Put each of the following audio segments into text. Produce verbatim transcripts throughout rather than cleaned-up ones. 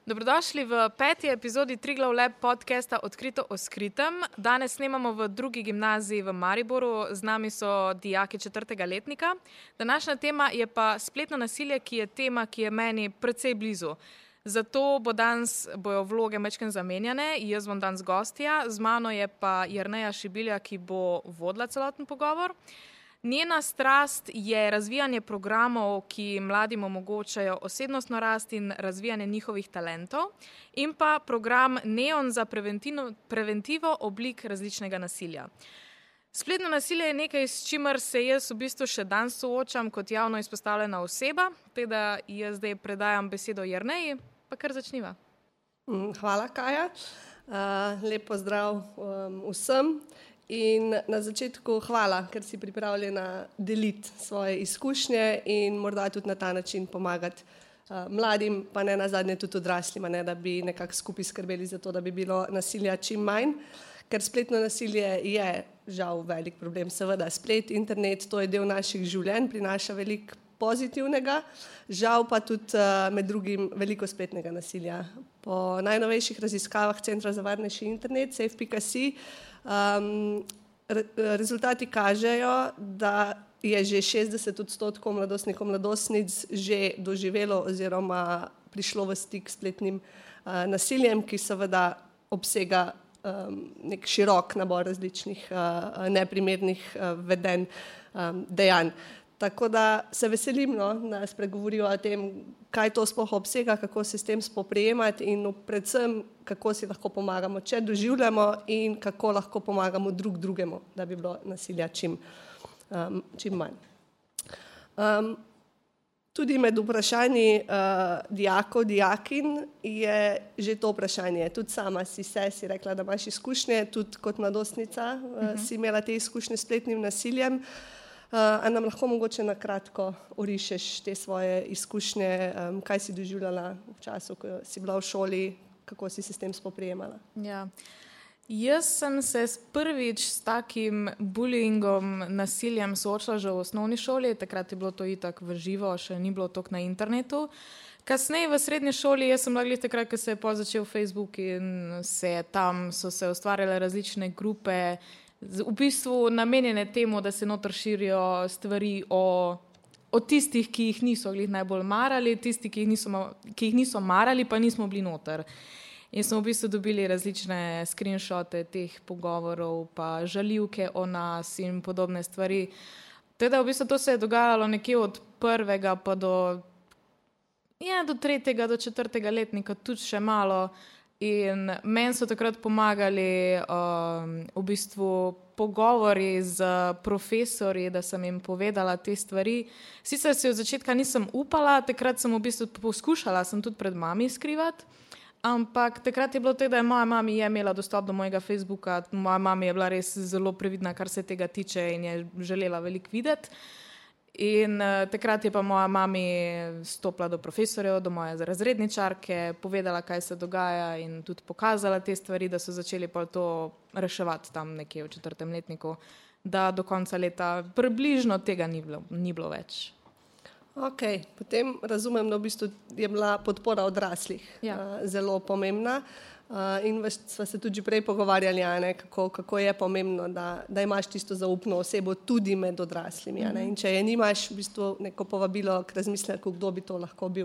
Dobrodošli v peti epizodi Triglav Lab podcasta Odkrito o skritem. Danes snemamo v drugi gimnaziji v Mariboru, z nami so dijaki četrtega letnika. Današnja tema je pa spletno nasilje, ki je tema, ki je meni precej blizu. Zato bo danes bojo vloge mečken zamenjane, jaz bom danes gostja, z mano je pa Jerneja Šibilja, ki bo vodila celoten pogovor. Njena strast je razvijanje programov, ki mladim omogočajo osebnostno rast in razvijanje njihovih talentov, in pa program Neon za preventivo oblik različnega nasilja. Spletno nasilje je nekaj, s čimer se jaz v bistvu še danes soočam kot javno izpostavljena oseba, teda jaz zdaj predajam besedo Jerneji, pa kar začniva. Hvala, Kaja. Uh, lep pozdrav um, vsem. In na začetku hvala, ker si pripravljena deliti svoje izkušnje in morda tudi na ta način pomagati uh, mladim, pa ne nazadnje tudi odraslima, ne, da bi nekako skupaj skrbeli za to, da bi bilo nasilja čim manj. Ker spletno nasilje je žal velik problem. Seveda splet, internet, to je del naših življenj, prinaša veliko pozitivnega, žal pa tudi uh, med drugim veliko spletnega nasilja. Po najnovejših raziskavah Centra za varnejši internet, safe pika si, Um, re, rezultati kažejo, da je že šestdeset odstotkov mladostnikov mladostnic že doživelo oziroma prišlo v stik s spletnim uh, nasiljem, ki seveda obsega um, nek širok nabor različnih uh, neprimernih uh, vedenj, um, dejanj. Tako da se veselim, no, da spregovorijo o tem, kaj to sploh obsega, kako se s tem spoprijemati in predvsem, kako si lahko pomagamo, če doživljamo in kako lahko pomagamo drug drugemu, da bi bilo nasilja čim, um, čim manj. Um, tudi med vprašanji uh, dijakov, dijakin je že to vprašanje. Tudi sama si se, si rekla, da imaš izkušnje, tudi kot mladostnica uh, uh-huh. si imela te izkušnje s spletnim nasiljem. Uh, a nam lahko mogoče na kratko orišeš te svoje izkušnje, um, kaj si doživljala v času, ko si bila v šoli, kako si se s tem spoprijemala? Ja. Jaz sem se prvič s takim bullyingom, nasiljem soočila že v osnovni šoli, takrat je bilo to itak v živo, še ni bilo toliko na internetu. Kasneje v srednji šoli, jaz sem bila takrat, ko se je pol začel Facebook in se tam so se ustvarjale različne grupe, v bistvu namenjene temu, da se noter širijo stvari o, o tistih, ki jih niso glih najbolj marali, tisti, ki jih, niso, ki jih niso marali, pa nismo bili noter. In smo v bistvu dobili različne screenshote teh pogovorov, pa žaljivke o nas in podobne stvari. Teda v bistvu to se je dogajalo nekje od prvega pa do, ja, do tretjega, do četrtega letnika, tudi še malo. In meni so takrat pomagali um, v bistvu pogovori z profesorji, da sem jim povedala te stvari. Sicer si od začetka nisem upala, takrat sem v bistvu poskušala, sem tudi pred mami skrivati, ampak takrat je bilo tako, da je moja mami je imela dostop do mojega Facebooka, moja mami je bila res zelo previdna, kar se tega tiče in je želela veliko videti. In uh, takrat je pa moja mami stopila do profesorjev, do moje razredničarke, povedala, kaj se dogaja in tudi pokazala te stvari, da so začeli pa to reševati tam nekje v četrtem letniku, da do konca leta približno tega ni bilo, ni bilo več. Ok, potem razumem, da v bistvu je bila podpora odraslih ja. uh, zelo pomembna. Uh, in sva se tudi prej pogovarjali, ne, kako, kako je pomembno, da, da imaš tisto zaupno osebo tudi med odraslimi. Mm-hmm. In če je nimaš, v bistvu neko povabilo k razmisleku, kdo bi to lahko bil.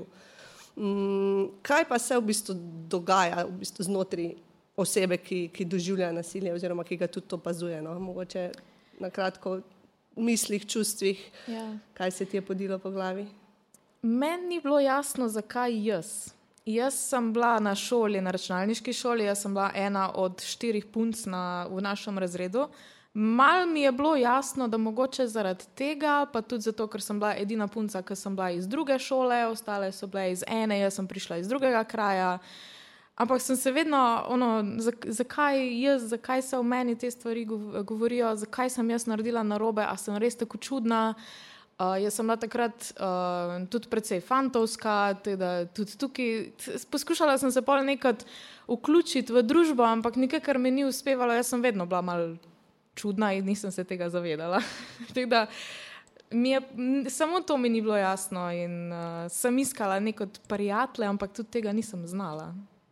Um, kaj pa se v bistvu dogaja v bistvu znotraj osebe, ki, ki doživlja nasilje oziroma ki ga tudi opazuje? No? Mogoče na kratko v mislih, čustvih, ja. Kaj se ti je podilo po glavi? Meni ni bilo jasno, zakaj jaz. Jaz sem bila na šoli, na računalniški šoli, jaz sem bila ena od štirih punc na, v našem razredu. Mal mi je bilo jasno, da mogoče zaradi tega, pa tudi zato, ker sem bila edina punca, ki sem bila iz druge šole, ostale so bile iz ene, jaz sem prišla iz drugega kraja. Ampak sem se vedno, ono, zakaj jaz, zakaj se o meni te stvari govorijo, zakaj sem jaz naredila narobe, a sem res tako čudna. Uh, jaz sem bila takrat uh, tudi precej fantovska, teda tudi tukaj, poskušala sem se pol nekaj vključiti v družbo, ampak nikakor mi ni uspevalo, jaz sem vedno bila malo čudna in nisem se tega zavedala. Teda, mi je, samo to mi ni bilo jasno in uh, sem iskala nek od prijatelja, ampak tudi tega nisem znala.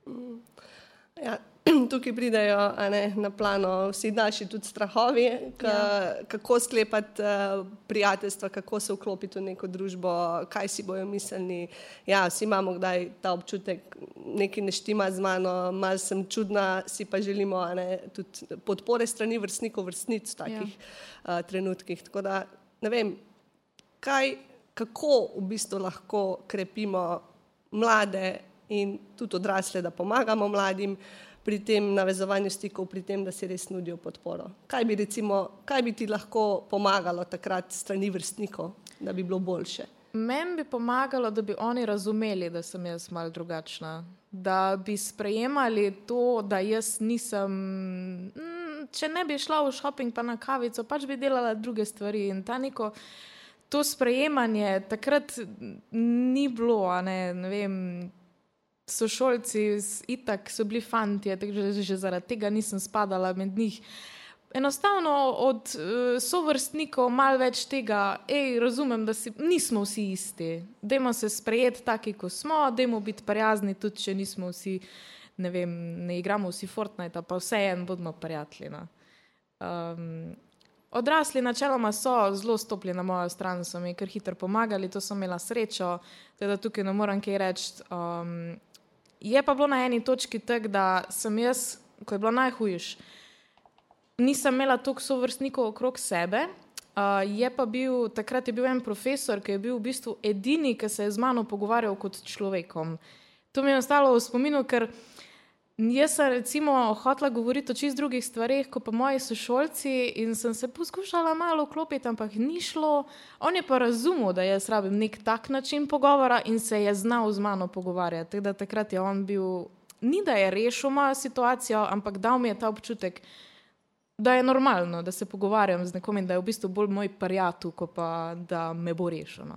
Ja, tukaj pridejo a ne, na plano vsi naši tudi strahovi, ka, ja. kako sklepati uh, prijateljstva, kako se vklopiti v neko družbo, kaj si bojo mislili. Ja, vsi imamo kdaj ta občutek, nekaj ne štima z mano, malo sem čudna, si pa želimo a ne, tudi podpore strani vrstnikov, vrstnic v takih ja. uh, trenutkih. Tako da, ne vem, kaj, kako v bistvu lahko krepimo mlade in tudi odrasle, da pomagamo mladim pri tem navezovanju stikov, pri tem, da si res nudijo podporo. Kaj bi, recimo, kaj bi ti lahko pomagalo takrat strani vrstnikov, da bi bilo boljše? Meni bi pomagalo, da bi oni razumeli, da sem jaz malo drugačna. Da bi sprejemali to, da jaz nisem... Če ne bi šla v shopping pa na kavico, pač bi delala druge stvari. In ta neko, to sprejemanje takrat ni bilo, a ne, ne vem... Sošolci itak so bili fantje, tako že, že zaradi tega nisem spadala med njih. Enostavno od uh, sovrstnikov malo več tega, ej, razumem, da si, nismo vsi isti. Dajmo se sprejeti taki, ko smo, dajmo biti prijazni, tudi če nismo vsi, ne vem, ne igramo vsi Fortnite, pa vseeno bodimo prijatelji. No. Um, odrasli načeloma so zelo stopili na mojo stran, so mi kar hitro pomagali, to sem imela srečo, teda tukaj ne moram kaj reči. Um, Je pa bilo na eni točki tak, da sem jaz, ko je bilo najhujš, nisem imela toliko sovrstnikov okrog sebe, uh, je pa bil, takrat je bil en profesor, ki je bil v bistvu edini, ki se je z mano pogovarjal kot človekom. To mi je ostalo v spominu, ker jaz sem recimo hotela govoriti o čist drugih stvareh, kot pa moji sošolci in sem se poskušala malo vklopiti, ampak ni šlo. On je pa razumel, da jaz rabim nek tak način pogovora in se je znal z mano pogovarjati. Tako da takrat je on bil, ni da je rešil mojo situacijo, ampak dal mi je ta občutek, da je normalno, da se pogovarjam z nekom in da je v bistvu bolj moj prijatelj, kot pa da me bo rešeno.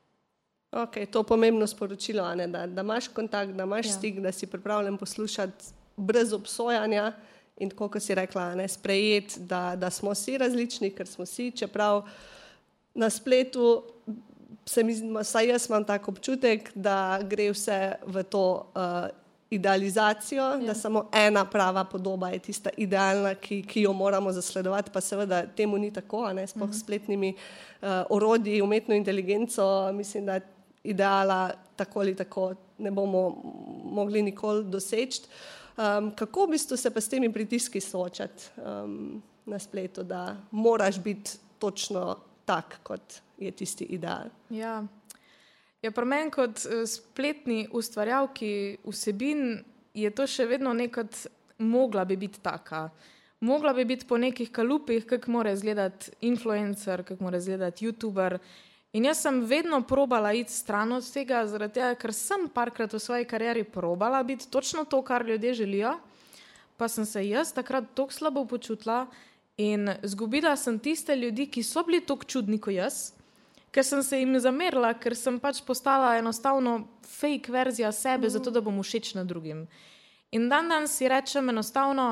Ok, to je pomembno sporočilo, a ne, da, da imaš kontakt, da imaš ja. stik, da si pripravljen poslušati brez obsojanja in tako, kot si rekla, ne, sprejeti, da, da smo vsi različni, ker smo vsi, čeprav na spletu se mi, saj jaz imam tak občutek, da gre vse v to uh, idealizacijo, ja. da samo ena prava podoba je tista idealna, ki, ki jo moramo zasledovati, pa seveda temu ni tako, a ne, sploh s spletnimi uh, orodji, umetno inteligenco, mislim, da ideala tako ali tako ne bomo mogli nikoli doseči. Um, kako v bistvu se pa s temi pritiski soočati um, na spletu, da moraš biti točno tak, kot je tisti ideal? Ja, ja pri meni kot spletni ustvarjalki vsebin je to še vedno nekot mogla bi biti taka. Mogla bi biti po nekih kalupih, kako mora izgledati influencer, kako mora izgledati youtuber. In jaz sem vedno probala iti stran od tega, zaradi tega, ker sem parkrat v svoji karieri probala biti točno to, kar ljudje želijo, pa sem se jaz takrat toliko slabo počutila in zgubila sem tiste ljudi, ki so bili toliko čudni kot jaz, ker sem se jim zamerila, ker sem pač postala enostavno fake verzija sebe, zato da bom všečna drugim. In dan dan si rečem enostavno,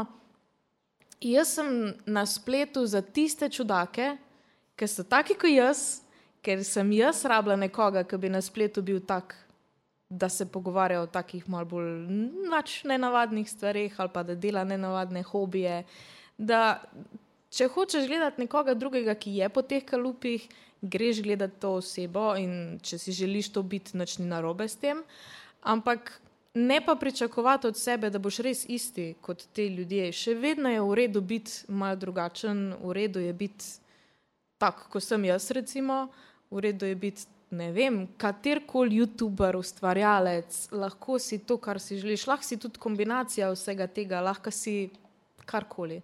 jaz sem na spletu za tiste čudake, ki so taki kot jaz, ker sem jaz rabila nekoga, ki bi na spletu bil tak, da se pogovarja o takih malo bolj nač nenavadnih stvareh ali pa da dela nenavadne hobije. Da, če hočeš gledati nekoga drugega, ki je po teh kalupih, greš gledati to osebo in če si želiš to biti, nič ni narobe s tem, ampak ne pa pričakovati od sebe, da boš res isti kot te ljudje. Še vedno je v redu biti malo drugačen, v redu je biti tak, ko sem jaz recimo, v redu je biti, ne vem, katerkoli youtuber, ustvarjalec, lahko si to, kar si želiš, lahko si tudi kombinacija vsega tega, lahko si karkoli.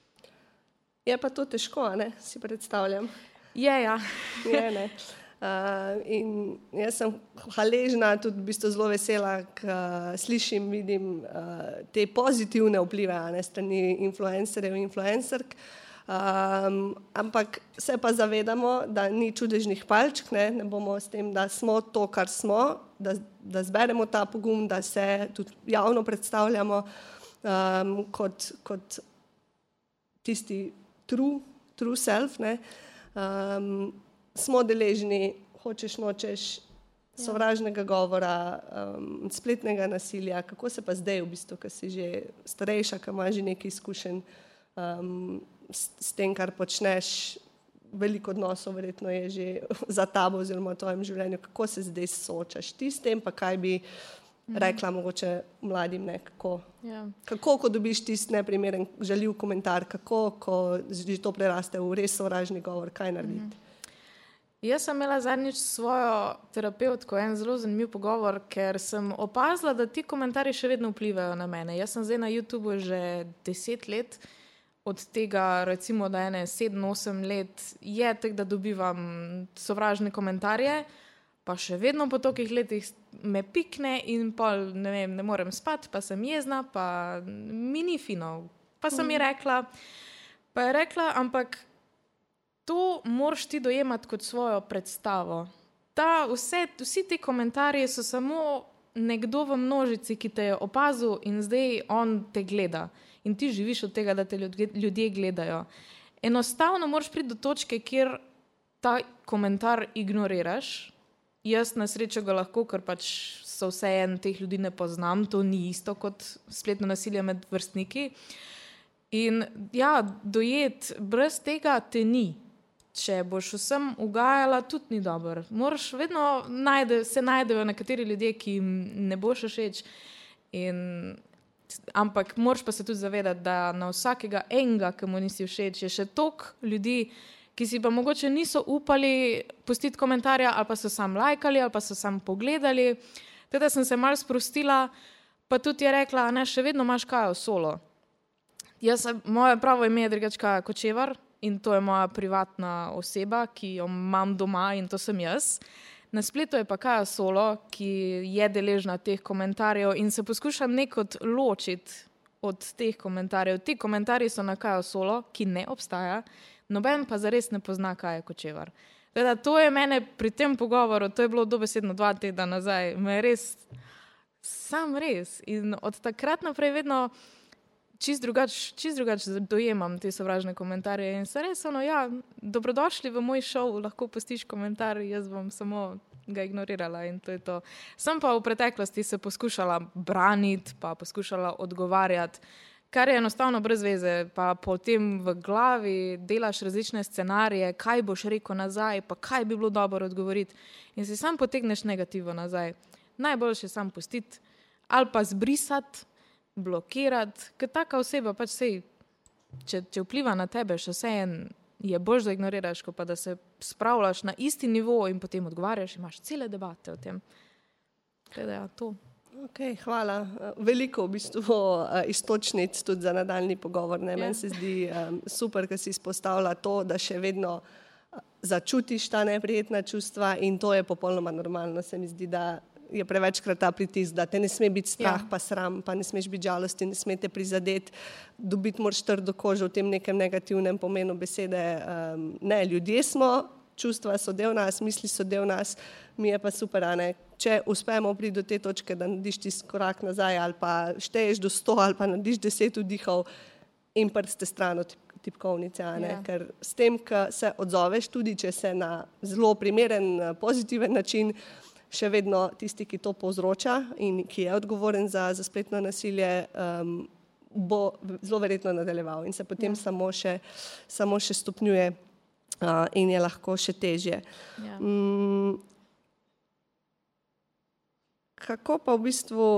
Je pa to težko, ne, si predstavljam. Je, ja. Je, ne. Uh, in jaz sem hvaležna, tudi v bistvu zelo vesela, ko slišim, vidim uh, te pozitivne vplive, ne, strani influencerjev in influencerk. Um, ampak se pa zavedamo, da ni čudežnih palčk, ne, ne bomo s tem, da smo to, kar smo, da, da zberemo ta pogum, da se tudi javno predstavljamo um, kot, kot tisti true, true self, ne. Um, smo deležni, hočeš, nočeš, sovražnega govora, um, spletnega nasilja. Kako se pa zdaj v bistvu, ki si že starejša, ki imaš že nekaj izkušenj um, s, s tem, kar počneš, veliko odnosov verjetno je že za tabo oziroma v tvojem življenju. Kako se zdaj soočaš ti s tem, pa kaj bi rekla mogoče mladim, ne, kako, Ja. kako ko dobiš tisti neprimeren žaljiv komentar, kako, ko že to preraste v res sovražni govor, kaj narediti? Jaz sem imela zadnjič svojo terapevtko en zelo zanimiv pogovor, ker sem opazila, da ti komentarji še vedno vplivajo na mene. Jaz sem zdaj na YouTubeu že deset let, od tega recimo, da ene sedem, osem let je tek, da dobivam sovražne komentarje, pa še vedno po tolikih letih me pikne in pol, ne vem, ne morem spati, pa sem jezna, pa mi ni fino. Pa sem ji rekla, pa je rekla, ampak to moraš ti dojemati kot svojo predstavo. Ta, vse, vsi ti komentarji so samo nekdo v množici, ki te je opazil in zdaj on te gleda. In ti živiš od tega, da te ljudje, ljudje gledajo. Enostavno moraš priti do točke, kjer ta komentar ignoriraš. Jaz na srečo ga lahko, ker pač so vse en, teh ljudi ne poznam, to ni isto kot spletno nasilje med vrstniki. In ja, dojet brez tega te ni. Če boš vsem ugajala, tudi ni dobro. Moraš vedno najde, se najdejo nekateri ljudje, ki jim ne boš všeč. In, ampak moraš pa se tudi zavedati, da na vsakega enega, ki mu nisi všeč, je še toliko ljudi, ki si pa mogoče niso upali pustiti komentarja, ali pa so sam lajkali, ali pa so sam pogledali. Teda sem se malo sprostila, pa tudi je rekla, ne, še vedno imaš Kajo Solo. Jaz, moje pravo ime je drugače Kaja Kočevar in to je moja privatna oseba, ki jo imam doma in to sem jaz. Na spletu je pa Kaja Solo, ki je deležna teh komentarjev in se poskušam nekod ločiti od teh komentarjev. Ti komentarji so na Kajo Solo, ki ne obstaja, noben pa zares ne pozna Kaja Kočevar. Teda, to je mene pri tem pogovoru, to je bilo dobesedno dva tedna nazaj, me je res, sam res. In od takrat naprej vedno čist drugač, čist drugač dojemam te sovražne komentarje in se res ono, ja, dobrodošli v moj šov, lahko pustiš komentar, jaz bom samo ga ignorirala in to je to. Sem pa v preteklosti se poskušala braniti, pa poskušala odgovarjati, kar je enostavno brez veze, pa potem v glavi delaš različne scenarije, kaj boš rekel nazaj, pa kaj bi bilo dobro odgovoriti in si sam potegneš negativo nazaj. Najboljše sam pustiti ali pa zbrisati, blokirati, ker taka oseba pač sej, če, če vpliva na tebe, še vse en je boljš, da ignoriraš, ko pa da se spravljaš na isti nivo in potem odgovarjaš, imaš cele debate o tem. Teda, ja, to. Ok, hvala. Veliko v bistvu istočnic tudi za nadaljni pogovor. Ne? Meni se zdi um, super, ker si izpostavlja to, da še vedno začutiš ta neprijetna čustva in to je popolnoma normalno. Se mi zdi, da je prevečkrat ta pritisk, da te ne sme biti strah, ja. Pa sram, pa ne smeš biti žalosti, ne sme te prizadeti, dobiti moraš trdo kožo v tem nekem negativnem pomenu besede. Um, ne, ljudje smo, čustva so del nas, misli so del nas, mi je pa super, a ne. Če uspemo priti do te točke, da narediš tisti korak nazaj ali pa šteješ do sto ali pa narediš deset vdihov in prste stran od tipkovnice, a ne. Ja. Ker s tem, ko se odzoveš, tudi če se na zelo primeren, pozitiven način, še vedno tisti, ki to povzroča in ki je odgovoren za, za spletno nasilje, um, bo zelo verjetno nadaljeval in se potem ja. samo, še, samo še stopnjuje uh, in je lahko še težje. Ja. Um, kako pa v bistvu,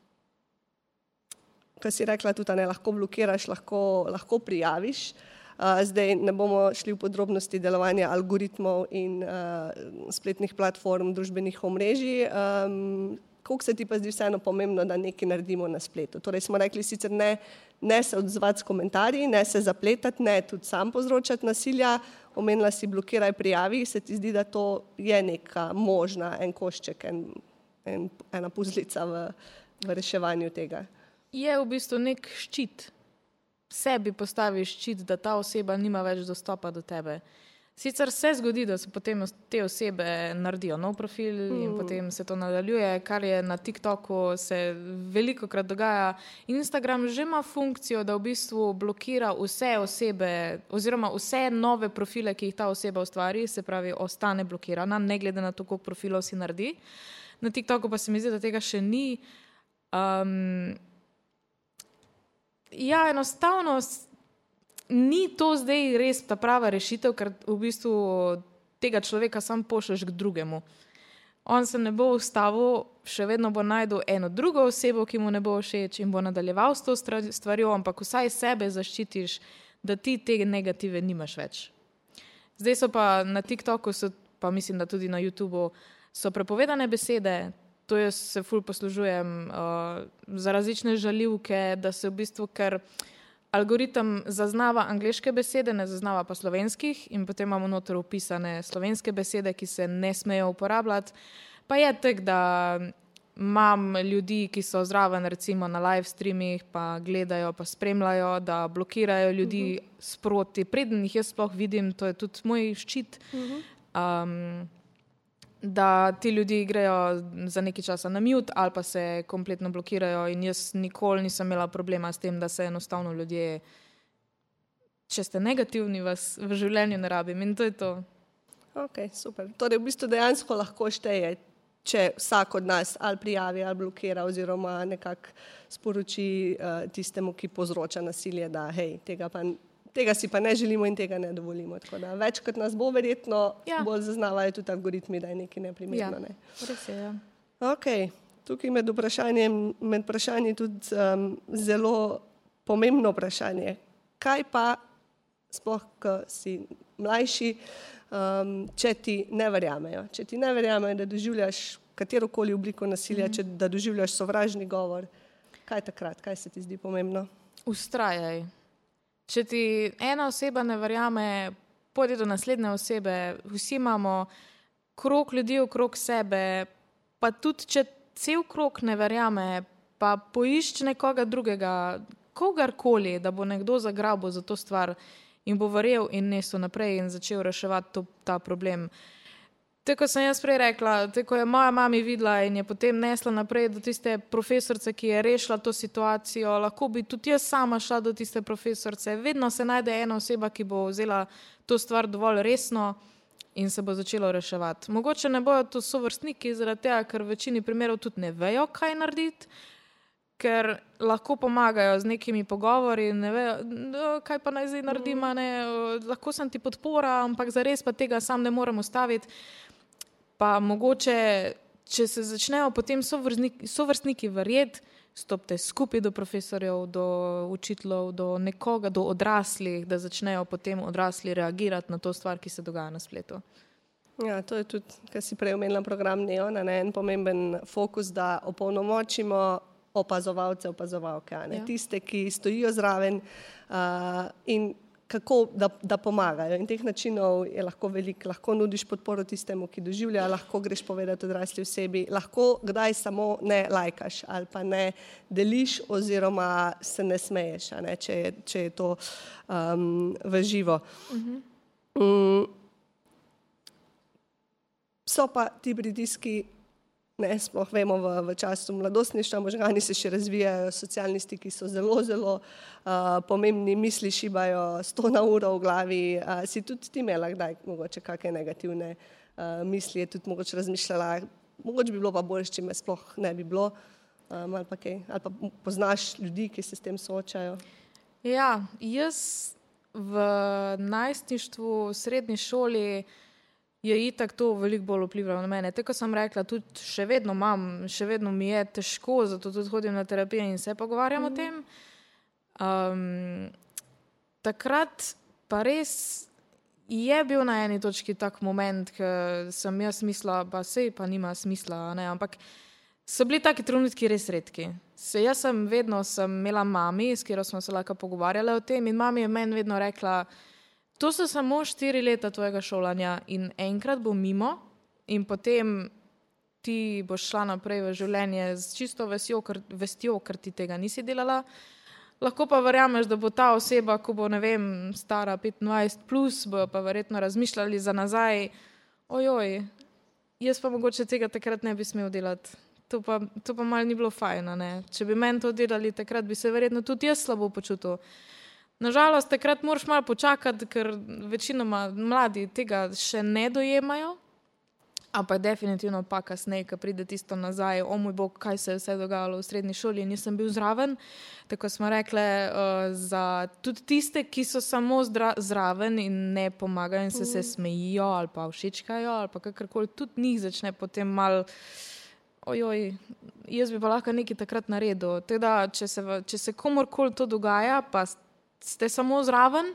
kar si rekla tudi, ne, lahko blokiraš, lahko, lahko prijaviš. Uh, zdaj ne bomo šli v podrobnosti delovanja algoritmov in uh, spletnih platform, družbenih omrežij. Um, koliko se ti pa zdi vseeno pomembno, da nekaj naredimo na spletu? Torej smo rekli sicer ne, ne se odzvati s komentarji, ne se zapletati, ne tudi sam povzročati nasilja, omenila si blokiraj, prijavi, se ti zdi, da to je neka možna, en košček, en, en, ena puzlica v, v reševanju tega? Je v bistvu nek ščit. Sebi postaviš ščit, da ta oseba nima več dostopa do tebe. Sicer se zgodi, da se potem te osebe naredijo nov profil in mm. potem se to nadaljuje, kar je na TikToku se veliko krat dogaja. Instagram že ima funkcijo, da v bistvu blokira vse osebe oziroma vse nove profile, ki jih ta oseba ustvari, se pravi, ostane blokirana, ne glede na to, koliko profilov si naredi. Na TikToku pa se mi zdi, da tega še ni. Um, ja, enostavno ni to zdaj res ta prava rešitev, ker v bistvu tega človeka sam pošlješ k drugemu. On se ne bo ustavil, še vedno bo najdel eno drugo osebo, ki mu ne bo všeč in bo nadaljeval s to stvarjo, ampak vsaj sebe zaščitiš, da ti te negative nimaš več. Zdaj so pa na TikToku, so, pa mislim, da tudi na YouTubu, so prepovedane besede. To jaz se ful poslužujem uh, za različne žaljivke, da se v bistvu, ker algoritem zaznava angleške besede, ne zaznava pa slovenskih in potem imamo noter upisane slovenske besede, ki se ne smejo uporabljati. Pa je tak, da imam ljudi, ki so zraven recimo na live streamih, pa gledajo, pa spremljajo, da blokirajo ljudi uh-huh. sproti. Preden jih jaz sploh vidim, to je tudi moj ščit, uh-huh. um, da ti ljudi grejo za nekaj časa na mute ali pa se kompletno blokirajo in jaz nikoli nisem imela problema s tem, da se enostavno ljudje, če ste negativni, vas v življenju ne rabim in to je to. Ok, super. Torej v bistvu dejansko lahko šteje, če vsak od nas ali prijavi ali blokira oziroma nekako sporoči uh, tistemu, ki povzroča nasilje, da hej, tega pa tega si pa ne želimo in tega ne dovolimo. Tako da več kot nas bo verjetno, ja. bolj zaznavajo tudi algoritmi, da je nekaj neprimerno. Ja, ne. res je, ja. Ok, tukaj med vprašanjem, med vprašanji tudi um, zelo pomembno vprašanje. Kaj pa, sploh, ko si mlajši, um, če ti ne verjamejo? Če ti ne verjamejo, da doživljaš katerokoli obliko nasilja, mm. če da doživljaš sovražni govor, kaj takrat, kaj se ti zdi pomembno? Ustrajaj. Če ti ena oseba ne verjame, pojdi do naslednje osebe, vsi imamo krog ljudi okrog sebe, pa tudi če cel krog ne verjame, pa poišči nekoga drugega, kogarkoli, da bo nekdo zagrabil za to stvar in bo verjel in nesel naprej in začel reševati to, ta problem. Tako sem jaz prej rekla, tako je moja mami videla in je potem nesla naprej do tiste profesorice, ki je rešila to situacijo. Lahko bi tudi jaz sama šla do tiste profesorice. Vedno se najde ena oseba, ki bo vzela to stvar dovolj resno in se bo začelo reševati. Mogoče ne bojo to sovrstniki zaradi tega, ker v večini primerov tudi ne vejo, kaj narediti, ker lahko pomagajo z nekimi pogovori, ne vejo, kaj pa naj zdaj naredim, ne, lahko sem ti podpora, ampak zares pa tega sam ne morem ustaviti. Pa mogoče, če se začnejo potem sovrstniki, sovrstniki verjeti, stopite skupaj do profesorjev, do učiteljev, do nekoga, do odraslih, da začnejo potem odrasli reagirati na to stvar, ki se dogaja na spletu. Ja, to je tudi, kar si prej omenila program Neona, ne, en pomemben fokus, da opolnomočimo opazovalce, opazovalke, ne, ja. Tiste, ki stojijo zraven uh, in kako da, da pomagajo. In teh načinov je lahko veliko. Lahko nudiš podporo tistemu, ki doživlja, lahko greš povedati odrasli osebi, lahko kdaj samo ne lajkaš ali pa ne deliš oziroma se ne smeješ, a ne, če, je, če je to um, v živo. Uh-huh. Um, so pa ti pritiski, ne, sploh vemo v, v času mladostništva, možgani se še razvijajo, socialni stiki so zelo, zelo uh, pomembni, misli šibajo sto na uro v glavi. Uh, si tudi ti imela kdaj mogoče kakšne negativne uh, misli, je tudi mogoče razmišljala, mogoče bi bilo pa bolj, če me sploh ne bi bilo, um, ali pa kaj, ali pa poznaš ljudi, ki se s tem soočajo? Ja, jaz v najstništvu, v srednji šoli je itak to veliko bolj vplivalo na mene. Tako sem rekla, tudi še vedno imam, še vedno mi je težko, zato tudi hodim na terapijo in se pogovarjam mm. o tem. Um, takrat pa res je bil na eni točki tak moment, ko sem jaz mislila, pa sej pa nima smisla, ne, ampak so bili taki trenutki res redki. Se, jaz sem vedno sem imela mami, s katero smo se lahko pogovarjali o tem in mami je meni vedno rekla, to so samo štiri leta tvojega šolanja in enkrat bo mimo in potem ti boš šla naprej v življenje z čisto vestjo, ker, vestjo, ker ti tega nisi delala. lahko pa verjameš, da bo ta oseba, ko bo, ne vem, stara petindvajset plus, bo pa verjetno razmišljali za nazaj, ojoj, jaz pa mogoče tega takrat ne bi smel delati. To pa, to pa malo ni bilo fajn, ne. Če bi meni to delali, takrat bi se verjetno tudi jaz slabo počutil. Nažalost, takrat moraš malo počakati, ker večinoma mladi tega še ne dojemajo, ampak definitivno pa kasneje, ko pride tisto nazaj, o moj bog, kaj se je vse dogajalo v srednji šoli in nisem bil zraven. Tako smo rekli, uh, za tudi tiste, ki so samo zdra, zraven in ne pomagajo in se, se smejijo ali pa všečkajo ali pa kakorkoli, tudi njih začne potem mal, ojoj, jaz bi pa lahko nekaj takrat naredil. Teda, če se, če se komorkoli to dogaja, pa ste samo zraven,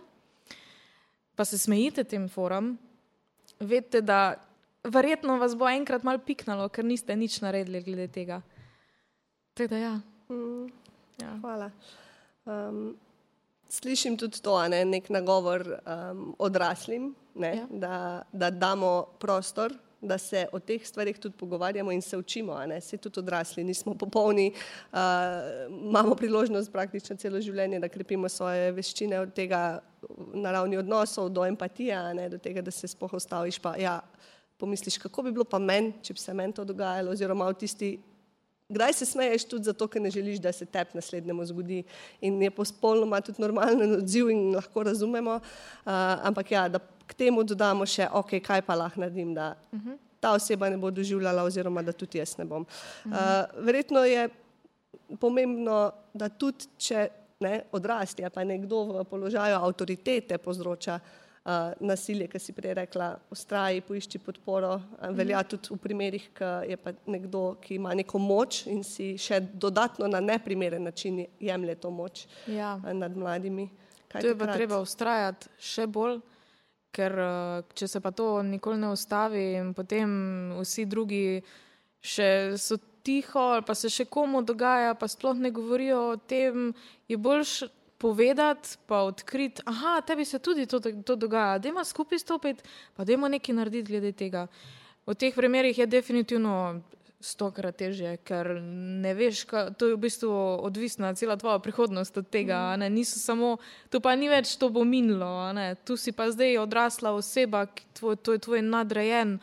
pa se smejite tem forum, vedite, da verjetno vas bo enkrat malo piknalo, ker niste nič naredili glede tega. Tako da ja. Mm, ja. Hvala. Um, slišim tudi to, ne, nek nagovor um, odraslim, ne, Ja. da, da damo prostor, da se o teh stvarih tudi pogovarjamo in se učimo. Ne. Se tudi odrasli, nismo popolni, uh, imamo priložnost praktično celo življenje, da krepimo svoje veščine od tega na ravni odnosov do empatije, ne, do tega, da se sploh ostaviš pa ja, pomisliš, kako bi bilo pa meni, če bi se meni to dogajalo, oziroma v tisti, kdaj se smeješ tudi zato, ker ne želiš, da se tebi naslednjemu zgodi in je popolnoma tudi normalen odziv in lahko razumemo, uh, ampak ja, da k temu dodamo še, ok, kaj pa lahko naredim, da uh-huh. ta oseba ne bo doživljala oziroma da tudi jaz ne bom. Uh-huh. Uh, verjetno je pomembno, da tudi, če ne, odrasti, pa nekdo v položaju avtoritete povzroča Uh, nasilje, ki si prej rekla, ustraji, poišči podporo, uh, velja tudi v primerih, ki je pa nekdo, ki ima neko moč in si še dodatno na neprimeren način jemlje to moč Ja. uh, nad mladimi. Kaj To je pa takrat? treba ustrajati še bolj, ker uh, če se pa to nikoli ne ustavi in potem vsi drugi še so tiho ali pa se še komu dogaja, pa sploh ne govorijo o tem, je boljš povedati, pa odkriti, aha, tebi se tudi to, to dogaja, dajmo skupaj stopiti, pa dajmo nekaj narediti glede tega. V teh primerih je definitivno stokrat težje, ker ne veš, ka, to je v bistvu odvisna cela tvoja prihodnost od tega, mm. ne, niso samo, to pa ni več, to bo minilo, ne, tu si pa zdaj odrasla oseba, ki tvoj, to je tvoj nadrejen,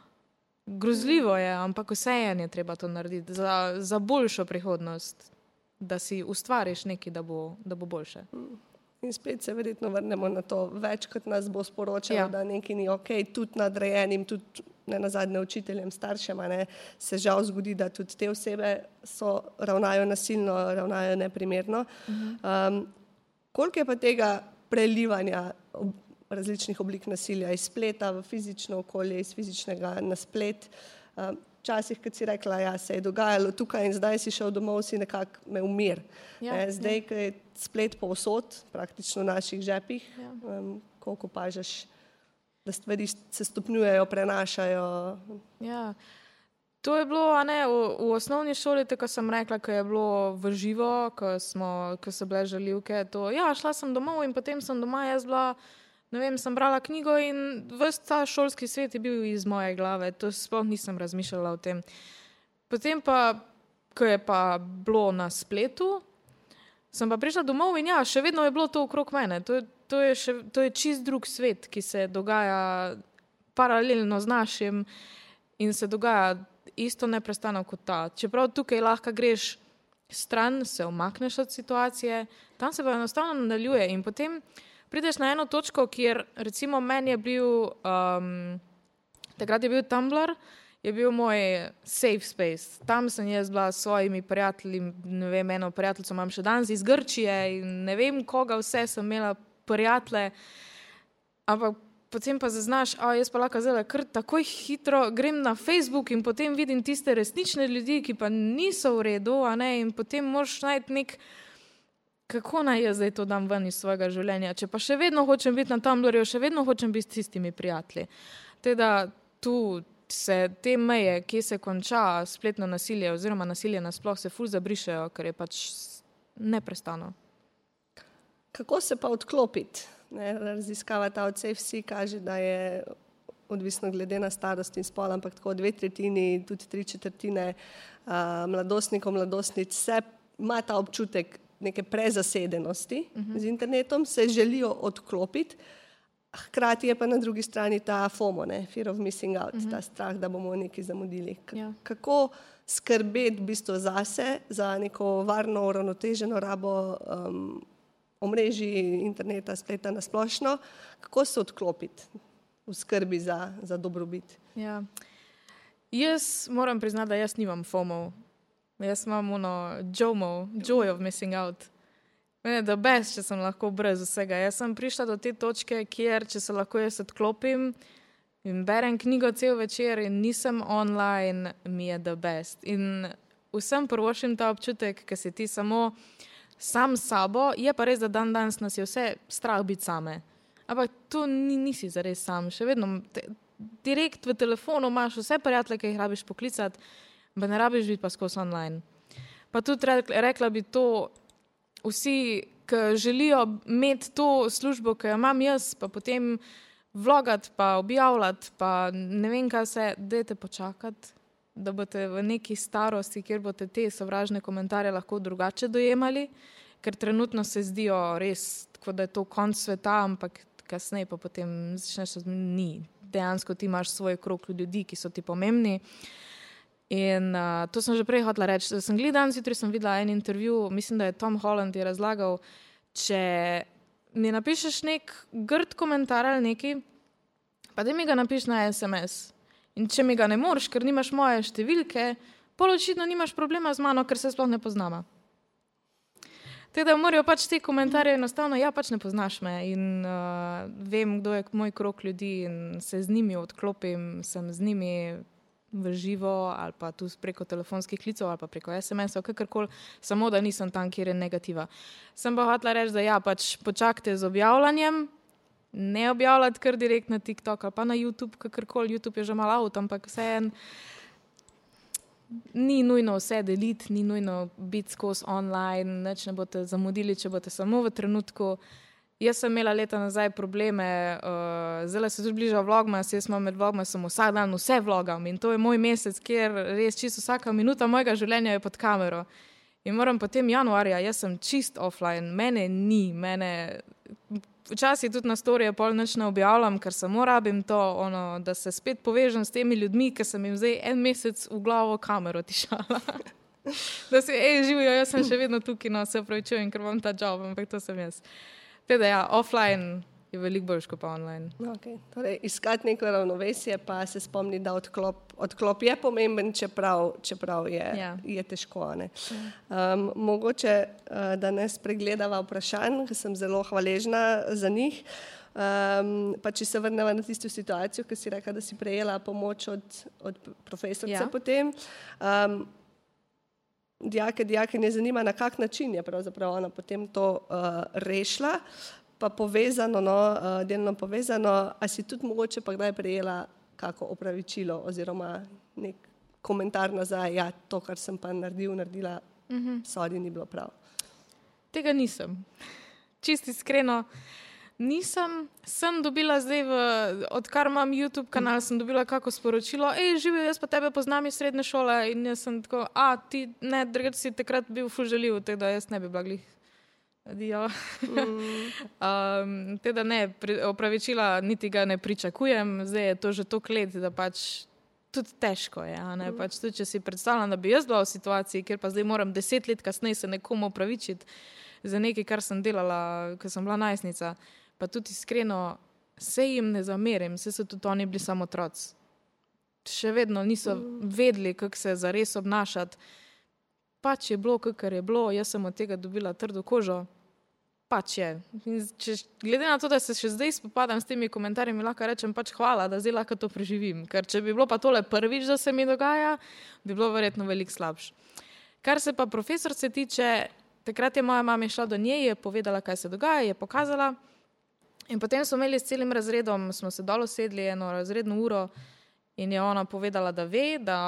grozljivo je, ampak vseeno je treba to narediti za, za boljšo prihodnost, da si ustvariš nekaj, da bo, da bo boljše. In spet se verjetno vrnemo na to, več kot nas bo sporočalo, Ja. da nekaj ni ok, tudi nadrejenim, tudi ne nazadnje učiteljem, staršem, ne, se žal zgodi, da tudi te osebe so, ravnajo nasilno, ravnajo neprimerno. Um, koliko je pa tega prelivanja ob, različnih oblik nasilja iz spleta v fizično okolje, iz fizičnega na splet? Um, Včasih, kad si rekla, ja, se je dogajalo tukaj in zdaj si šel domov, si nekako me umir. Ja, eh, zdaj, ko je splet povsod, praktično v naših žepih, Ja. um, koliko opažaš, da stvari se stopnjujejo, prenašajo. Ja. To je bilo, a ne, v, v osnovni šoli, tako sem rekla, ko je bilo v živo, ko, smo, ko so bile žaljivke, to, ja, šla sem domov in potem sem doma, jaz bila, ne vem, sem brala knjigo in ves ta šolski svet je bil iz moje glave, to sploh nisem razmišljala o tem. Potem pa, ko je pa bilo na spletu, sem pa prišla domov in ja, še vedno je bilo to okrog mene. To, to, je, še, to je čist drug svet, ki se dogaja paralelno z našim in se dogaja isto neprestano kot ta. Čeprav tukaj lahko greš stran, se omakneš od situacije, tam se pa enostavno nadaljuje in potem prideš na eno točko, kjer recimo meni je bil, um, takrat je bil Tumblr, je bil moj safe space. Tam sem jaz bila s svojimi prijatelji, ne vem, eno prijateljico imam še danes iz Grčije in ne vem koga vse sem imela prijatelje, ampak potem pa zaznaš, a jaz pa lahko zdaj kar takoj hitro grem na Facebook in potem vidim tiste resnične ljudi, ki pa niso v redu, a ne, in potem moraš najti nek, kako naj jaz zdaj to dam ven iz svojega življenja, če pa še vedno hočem biti na Tumblrju, še vedno hočem biti s tistimi prijatelji. Teda tu se te meje, kje se konča spletno nasilje oziroma nasilje nasploh, se ful zabrišejo, ker je pač neprestano. Kako se pa odklopiti? Ne, raziskava ta od Safe Sea kaže, da je odvisno glede na starost in spol, ampak tako dve tretjini, tudi tri četrtine uh, mladostnikov, mladostnic se ima ta občutek, neke prezasedenosti uh-huh. z internetom, se želijo odklopiti, hkrati je pa na drugi strani ta FOMO, ne? Fear of missing out, uh-huh. ta strah, da bomo nekaj zamudili. K- ja. Kako skrbeti v bistvu zase, za neko varno, uravnoteženo rabo um, omrežij interneta, spleta na splošno, kako se odklopiti v skrbi za, za dobrobit? Ja. Jaz moram priznati, da jaz nimam FOMO. Jaz imam ono JOMO, Joy of Missing Out. Mene je da best, če sem lahko brez vsega. Jaz sem prišla do te točke, kjer, če se lahko jaz odklopim in berem knjigo cel večer in nisem online, mi je da best. In vsem prvošim ta občutek, ker si ti samo sam s sabo, je pa res, da dan danes nas je vse strah biti same. Ampak to ni, nisi zares sam. Še vedno te, direkt v telefonu imaš vse prijatelje, ki jih rabiš poklicati, pa ne rabiš biti pa skozi online. Pa tudi rekla bi to, vsi, ki želijo imeti to službo, ki jo imam jaz, pa potem vlogati, pa objavljati, pa ne vem kaj se, dajte počakati, da boste v neki starosti, kjer boste te sovražne komentarje lahko drugače dojemali, ker trenutno se zdijo res, tako da je to konc sveta, ampak kasneje pa potem začneš, ni. Dejansko ti imaš svoj krog ljudi, ki so ti pomembni. In uh, to sem že prej hotela reči. Da sem gledala danes jutri, sem videla en intervju, mislim, da je Tom Holland je razlagal, če mi napišeš nek grd komentar ali neki, pa da mi ga napiš na es em es. In če mi ga ne moreš, ker nimaš moje številke, pol očitno nimaš problema z mano, ker se sploh ne poznama. Teda morajo pač te komentarje enostavno, ja, pač ne poznaš me in uh, vem, kdo je moj krog ljudi in se z njimi odklopim, sem z njimi v živo ali pa tu preko telefonskih klicov ali pa preko es em esov, kakorkoli, samo da nisem tam, kjer je negativa. Sem pa hotela reči, da ja, pač počakajte z objavljanjem, ne objavljati kar direkt na TikTok ali pa na YouTube, kakorkoli, YouTube je že malo out, ampak vseeno, ni nujno vse deliti, ni nujno biti skozi online, nič ne boste zamudili, če boste samo v trenutku. Jaz sem imela leta nazaj probleme, uh, zdaj se tudi bliža vlogmas, jaz imam med vlogmasom vsak dan vse vlogam in to je moj mesec, kjer res čisto vsaka minuta mojega življenja je pod kamero. In moram potem januarja, jaz sem čist offline, mene ni, mene... Včasih tudi na storije pol nič ne objavljam, ker samo rabim to, ono, da se spet povežem s temi ljudmi, ki sem jim zdaj en mesec v glavo kamero tišala. Da si, ej, živijo, jaz sem še vedno tukaj, no, se opravičujem, ker imam ta job, ampak to sem jaz. Teda ja, offline je veliko boljš kot pa online. Okay. Torej, iskati neko ravnovesje, pa se spomni, da odklop, odklop je pomemben, čeprav, čeprav je, ja. je težko. Ne? Um, mogoče, uh, da ne spregledava vprašanj, ker sem zelo hvaležna za njih. Um, pa če se vrneva na tisto situacijo, ki si rekla, da si prejela pomoč od, od profesorce ja. potem. Um, dijake, dijake ne zanima, na kak način je pravzaprav ona potem to uh, rešila. Pa povezano, no, delno povezano, a si tudi mogoče pa kdaj prejela kako opravičilo oziroma nek komentar nazaj, ja, to, kar sem pa naredil, naredila, uh-huh. sorry, ni bilo prav. Tega nisem. Čist iskreno, nisem. Sem dobila zdaj, v, odkar imam YouTube kanal, sem dobila kako sporočilo, ej, živijo, jaz pa tebe poznam iz srednje šole in jaz sem tako, a, ti, ne, drugače si takrat bil ful žaljiv, tako da jaz ne bi bila glih. Ja. Mm. um, teda ne, pri, opravičila niti ga ne pričakujem, zdaj je to že toliko let, da pač tudi težko je, ne, mm. pač tudi, če si predstavljam, da bi jaz bila v situaciji, kjer pa zdaj moram deset let kasneje se nekomu opravičiti za nekaj, kar sem delala, ko sem bila najstnica, pa tudi iskreno se jim ne zamerim, se so tudi oni bili samo otroci. Še vedno niso mm. vedeli, kako se zares obnašati. Pač je bilo, kakor je bilo, jaz sem od tega dobila trdo kožo. Pač je. Če, glede na to, da se še zdaj spopadam s temi komentarji, mi lahko rečem pač hvala, da zdaj lahko to preživim. Ker če bi bilo pa tole prvič, da se mi dogaja, bi bilo verjetno veliko slabše. Kar se pa profesorce tiče, takrat je moja mama šla do nje, je povedala, kaj se dogaja, je pokazala. In potem smo imeli s celim razredom, smo se dol usedli eno razredno uro in je ona povedala, da ve, da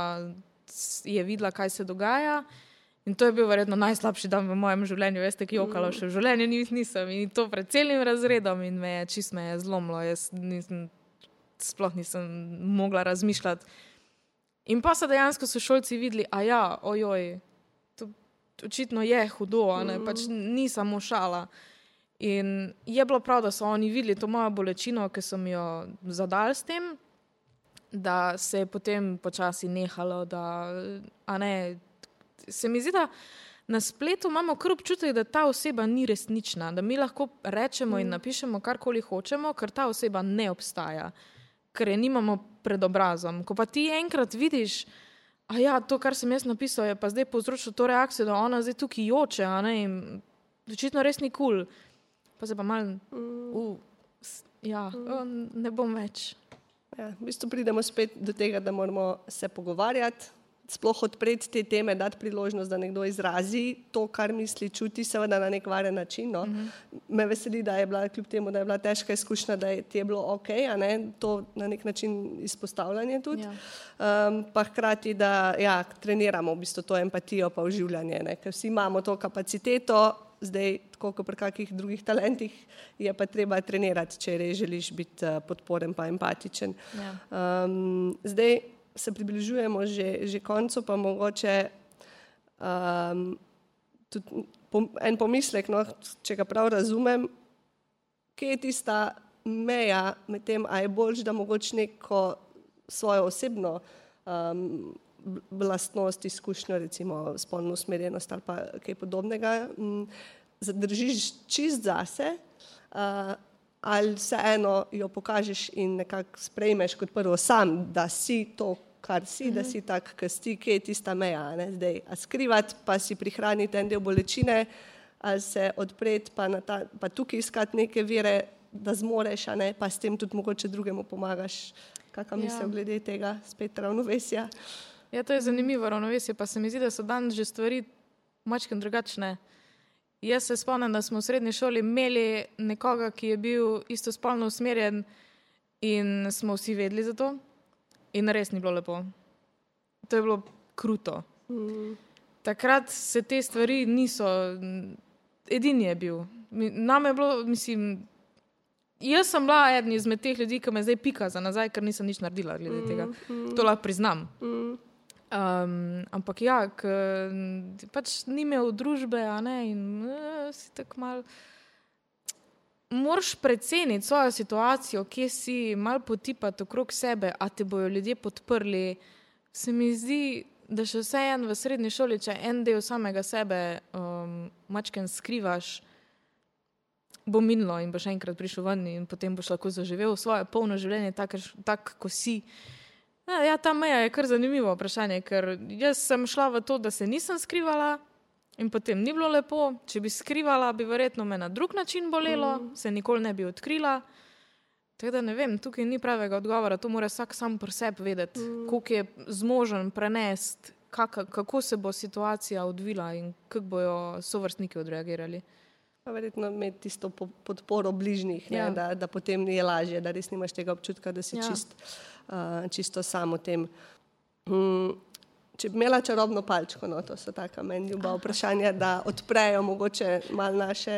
je videla, kaj se dogaja. In to je bil verjetno najslabši dan v mojem življenju. Veste, ki jokala še v življenju nisem. In to pred celim razredom in me je, čist me je zlomilo. Jaz nisem, sploh nisem mogla razmišljati. In pa so dejansko sošolci videli, a ja, ojoj, to očitno je hudo, ne, pač ni samo šala. In je bilo prav, da so oni videli to mojo bolečino, ki so mi jo zadali s tem, da se je potem počasi nehalo, da, a ne, se mi zdi, da na spletu imamo kar občutek, da ta oseba ni resnična, da mi lahko rečemo in napišemo karkoli hočemo, ker ta oseba ne obstaja, ker je nimamo pred obrazom. Ko pa ti enkrat vidiš, a ja, to, kar sem jaz napisal, je pa zdaj povzročilo to reakcijo, da ona zdaj tukaj joče, a ne, in očitno res ni kul. Pa se pa malo, uh, ja, ne bom več. Ja, v bistvu pridemo spet do tega, da moramo se pogovarjati, sploh odpreti te teme, dati priložnost, da nekdo izrazi to, kar misli, čuti, seveda na nek varen način. No. Mm-hmm. Me veseli, da je bila, kljub temu, da je bila težka izkušnja, da je ti je bilo ok, a ne, to na nek način izpostavljanje tudi. Ja. Um, pa hkrati, da ja, treniramo v bistvu to empatijo pa oživljanje, ne, ker vsi imamo to kapaciteto, zdaj, tako kot pri kakih drugih talentih, je pa treba trenirati, če res želiš biti uh, podporen pa empatičen. Ja. Um, zdaj, se približujemo že, že koncu, pa mogoče um, tudi pom, en pomislek, no, če ga prav razumem, kje je tista meja med tem, a je boljš, da mogoče neko svojo osebno um, vlastnost, izkušnjo, recimo spolno usmerjenost ali pa kaj podobnega, m, zadržiš čist zase, uh, ali vseeno jo pokažeš in nekako sprejmeš kot prvo sam, da si to, kar si, mm-hmm. da si tak, ki si, kje je tista meja, ne, zdaj. A skrivati, pa si prihraniti en del bolečine, ali se odpreti, pa, na ta, pa tukaj iskati neke vire, da zmoreš, a ne, pa s tem tudi mogoče drugemu pomagaš. Kakva ja. misel glede tega, spet ravnovesja? Ja, to je zanimivo ravnovesje, pa se mi zdi, da so danes že stvari mačkem drugačne. Jaz se spomnim, da smo v srednji šoli imeli nekoga, ki je bil istospolno usmerjen in smo vsi vedeli za to in res ni bilo lepo. To je bilo kruto. Mm. Takrat se te stvari niso, edini je bil. Nam je bilo, mislim, jaz sem bila eden izmed teh ljudi, ki me zdaj pika za nazaj, ker nisem nič naredila glede tega. Mm. To lahko priznam. Mm. Um, ampak ja, k, pač ni imel družbe, a ne, in uh, si tako mal moraš preceniti svojo situacijo, kje si, mal potipati okrog sebe, a te bojo ljudje podprli. Se mi zdi, da še vse en v srednji šoli, če en del samega sebe um, mačken skrivaš, bo minilo in boš enkrat prišel ven in potem boš lahko zaživel svoje polno življenje tak, tak ko si. Ja, ta meja je kar zanimivo vprašanje, ker jaz sem šla v to, da se nisem skrivala in potem ni bilo lepo. Če bi skrivala, bi verjetno me na drug način bolelo, mm. se nikoli ne bi odkrila. Tako da ne vem, tukaj ni pravega odgovora, to mora vsak sam pri sebi vedeti, mm. koliko je zmožen prenesti, kak, kako se bo situacija odvila in kako bojo sovrstniki odreagirali. Pa verjetno imeti tisto podporo bližnjih, ja. da, da potem je lažje, da res nimaš tega občutka, da si ja. čist, uh, čisto sam v tem. Um, če bi imela čarobno palčko, no, to so taka meni ljuba vprašanja, da odprejo mogoče malo naše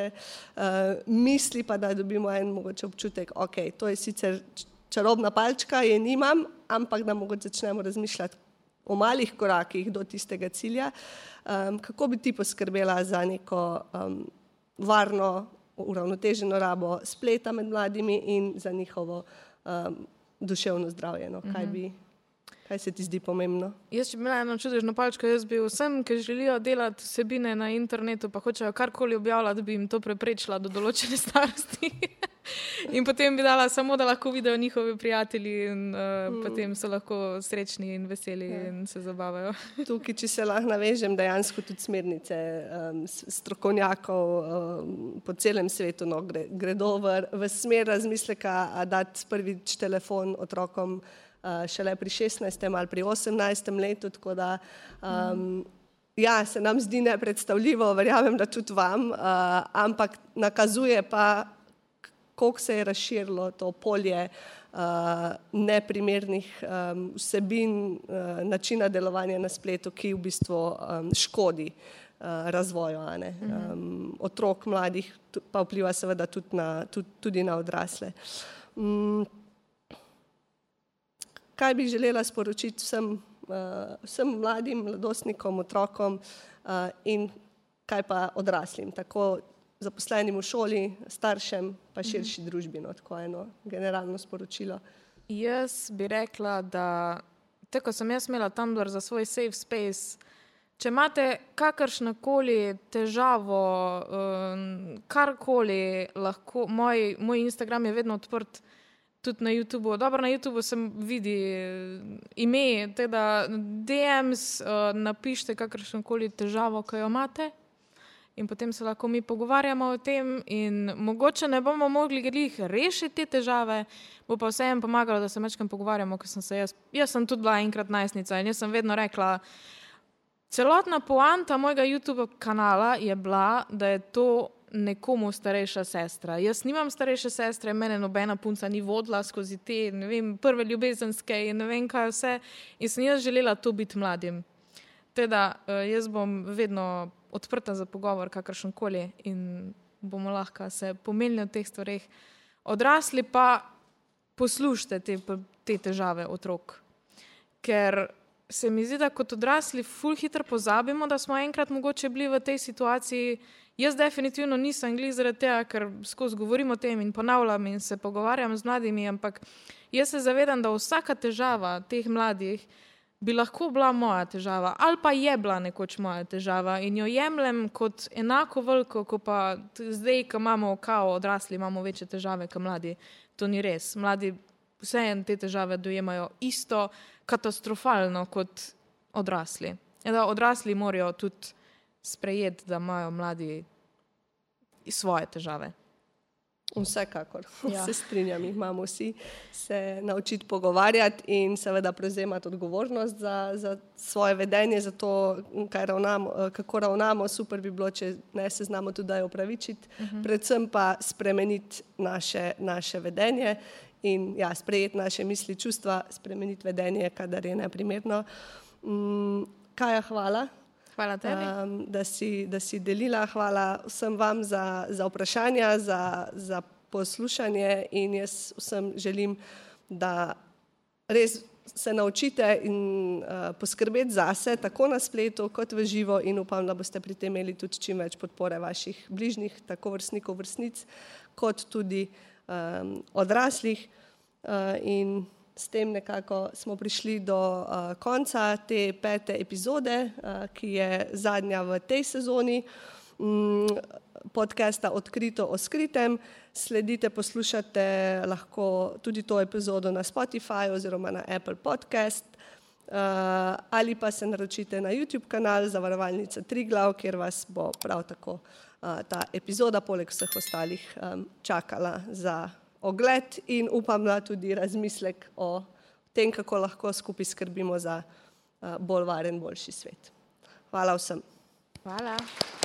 uh, misli, pa da dobimo en mogoče občutek, ok, to je sicer čarobna palčka, je nimam, ampak da mogoče začnemo razmišljati o malih korakih do tistega cilja. Um, kako bi ti poskrbela za neko um, varno, uravnoteženo rabo spleta med mladimi in za njihovo um, duševno zdravje. No? Kaj, bi, kaj se ti zdi pomembno? Jaz, če bi imela eno čudežno palčko, jaz bi vsem, ki želijo delati vsebine na internetu, pa hočejo karkoli objavljati, da bi jim to preprečila do določene starosti. In potem bi dala samo, da lahko vidijo njihovi prijatelji in uh, mm. potem so lahko srečni in veseli ja. in se zabavajo. Tukaj, če se lahko navežem, dejansko tudi smernice um, strokovnjakov um, po celem svetu no, gre, gredo v, v smer razmisleka, a dati prvič telefon otrokom uh, šele pri šestnajstem ali pri osemnajstem letu, tako da um, mm. ja, se nam zdi nepredstavljivo, verjamem, da tudi vam, uh, ampak nakazuje pa koliko se je razširilo to polje uh, neprimernih um, vsebin, uh, načina delovanja na spletu, ki v bistvu um, škodi uh, razvoju a ne? Um, otrok, mladih, pa vpliva seveda tudi na, tudi, tudi na odrasle. Um, kaj bi želela sporočiti vsem, uh, vsem mladim, mladostnikom, otrokom uh, in kaj pa odraslim, tako zaposlenim v šoli, staršem, pa širši družbi, no, tako eno generalno sporočilo. Jaz bi rekla, da tako sem jaz imela Tumblr za svoj safe space. Če imate kakršnokoli težavo, um, karkoli, lahko, moj, moj Instagram je vedno odprt, tudi na YouTubeu. Dobro, na YouTubeu se vidi ime, teda D Ms, uh, napišite kakršnokoli težavo, ki jo imate in potem se lahko mi pogovarjamo o tem in mogoče ne bomo mogli glih rešiti te težave, bo pa vseeno pomagalo, da se mečkam pogovarjamo, ker sem se jaz, jaz sem tudi bila enkrat najstnica in jaz sem vedno rekla, celotna poanta mojega YouTube kanala je bila, da je to nekomu starejša sestra. Jaz nimam starejše sestre, mene nobena punca ni vodila skozi te, ne vem, prve ljubezenske in ne vem kaj vse in sem jaz želela to biti mladim. Teda jaz bom vedno odprta za pogovor, kakršenkoli in bomo lahko se pomenili o teh stvareh. Odrasli pa poslušajte te, te težave otrok, ker se mi zdi, da kot odrasli ful hitro pozabimo, da smo enkrat mogoče bili v tej situaciji. Jaz definitivno nisem glih zaradi tega, ker skozi govorim o tem in ponavljam in se pogovarjam z mladimi, ampak jaz se zavedam, da vsaka težava teh mladih bi lahko bila moja težava ali pa je bila nekoč moja težava in jo jemljem kot enako veliko, kot pa zdaj, ko imamo kao odrasli, imamo večje težave kot mladi. To ni res. Mladi vseeno te težave dojemajo isto katastrofalno kot odrasli. Da odrasli morajo tudi sprejeti, da imajo mladi svoje težave. Vsekakor, Ja. se strinjam, jih imamo vsi se naučiti pogovarjati in seveda prevzemati odgovornost za, za svoje vedenje, za to, kaj ravnamo, kako ravnamo. Super bi bilo, če ne se znamo tudi opravičiti, uh-huh. predvsem pa spremeniti naše, naše vedenje in ja, sprejeti naše misli, čustva, spremeniti vedenje, kadar je neprimerno. Um, Kaja, hvala. Hvala tebi. Um, da, si, da si delila. Hvala vsem vam za, za vprašanja, za, za poslušanje in jaz vsem želim, da res se naučite in uh, poskrbeti zase, tako na spletu kot v živo in upam, da boste pri tem imeli tudi čim več podpore vaših bližnjih, tako vrstnikov, vrstnic, kot tudi um, odraslih uh, in s tem nekako smo prišli do uh, konca te pete epizode, uh, ki je zadnja v tej sezoni um, podcasta Odkrito o skritem. Sledite, poslušate lahko tudi to epizodo na Spotify oziroma na Apple Podcast uh, ali pa se naročite na YouTube kanal Zavarovalnica Triglav, kjer vas bo prav tako uh, ta epizoda poleg vseh ostalih um, čakala za ogled in upam, da tudi razmislek o tem, kako lahko skupaj skrbimo za bolj varen, boljši svet. Hvala vsem. Hvala.